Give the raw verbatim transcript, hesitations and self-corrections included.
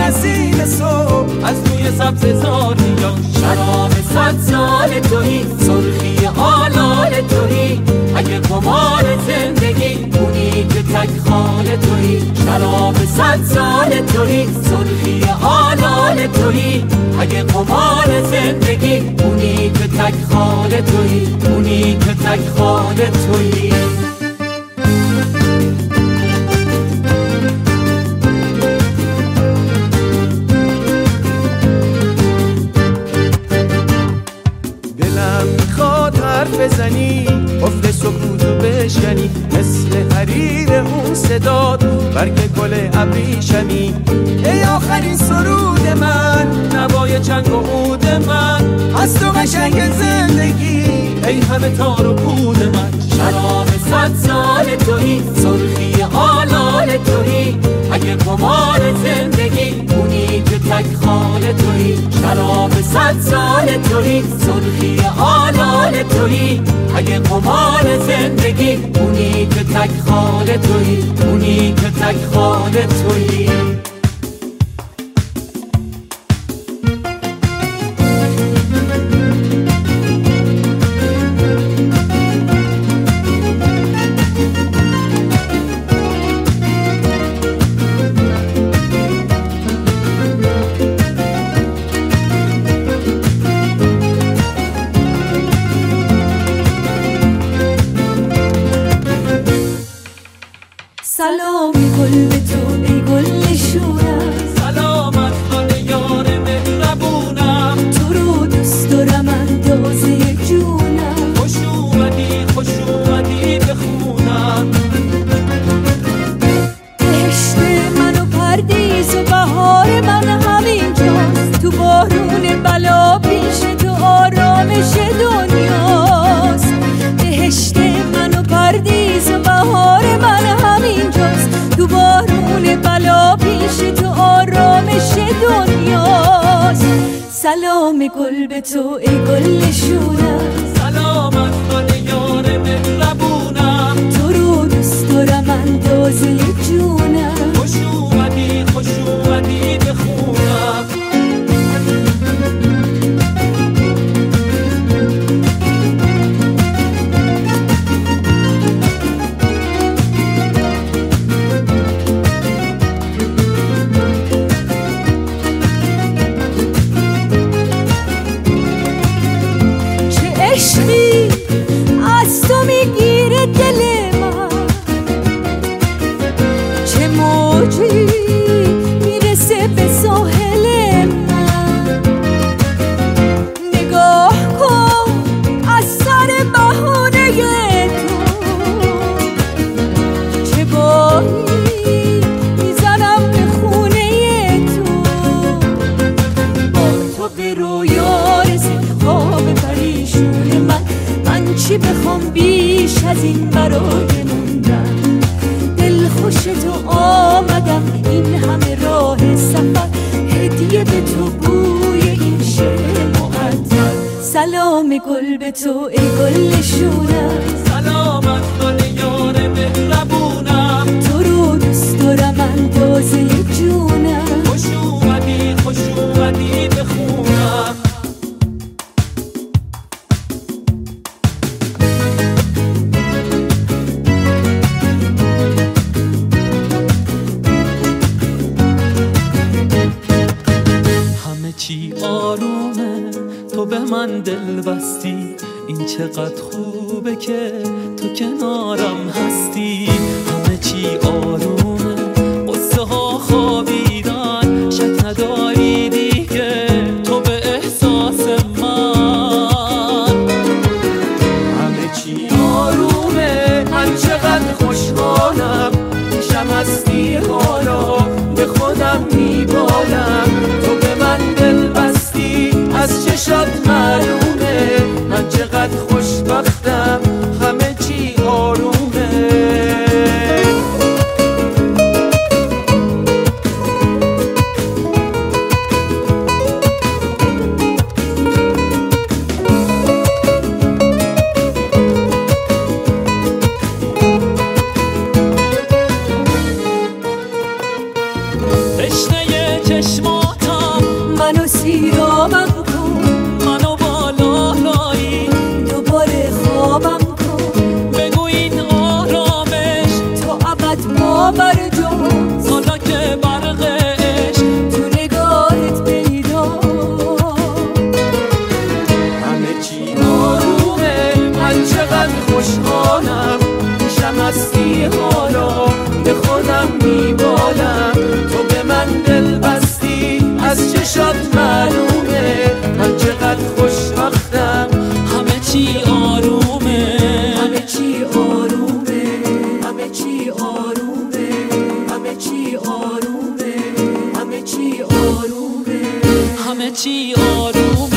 نسیم صبح از روی سبز زانیا. شراب صد سال تویی، سرخی آلال تویی، اگه قمار زندگی اونی که تک خال تویی. شراب صد سال تویی، سرخی آلال تویی، اگه قمار زندگی اونی که تک خال تویی، اونی که تک خال تویی. بزنی افت سکوتو بشکنی، مثل حریر اون صداد برگ گل ابریشمی. ای آخرین سرود من، نوای چنگ و عود من، از تو قشنگ زندگی ای همه تار و پود من. شراب صد سال تویی، سرخی آلال تویی، اگه قمار زندگی اونی که تک خال تویی. شراب صد سال تویی، سرخی آلال تویی، اگه قمار زندگی اونی که تک خال تویی، اونی که تک خال تویی. سلام گل به تو ای گل شورم، سلامت خانه یار مهربونم، تو رو دوست دارم اندازه جونم. خوش اومدی خوش اومدی به خونم. بهشت من و پردیس و بهار من همینجاست، تو بارون بلا پیش تو آرامش دنیاست. بهشت من و پردیس و بهار من همینجاست، تو بارون بلا پیش تو آرامش دنیاست. سلام گل به تو ای گل شورم، سلامت خانه یار مهربونم، تو رو دوست دارم اندازه جونم. خوش اومدی خوش اومدی به خونم. عشقی از تو میگیره دل من، چه موجی میرسه به ساحل من. نگاه کن از سر بهانه تو، چه باهی میزنم به خونه تو. با تو به رویا رسید خواب پریشون من، من چی بخوام بیش از این برای موندن. دل خوش تو آمدم این همه راه سفر، هدیه به تو بوی این شعر معطر. سلام گل به تو ای گل شورم، سلامت خانه یار مهربونم، تو رو دوست دارم اندازه جونم. خوش اومدی خوش اومدی به خونم. چی آرومه تو به من دل بستی، این چقدر خوبه که تو کنارم هستی. همه چی آرومه قصه ها خوابیدن، شک نداری دیگه تو به احساس من. همه چی آرومه من چقدر خوشحالم، پیشم هستی حالا به خودم میبالم. تو به من دل بستی از چشات معلومه، من چقدر خوشبختم همه چی آرومه. حالا به خودم میبالم. تو به من دل بستی از چشات معلومه من چقدر خوشبختم. همه چی آرومه، همه چی آرومه، همه چی آرومه، همه چی آرومه، همه چی آرومه، همه چی آرومه.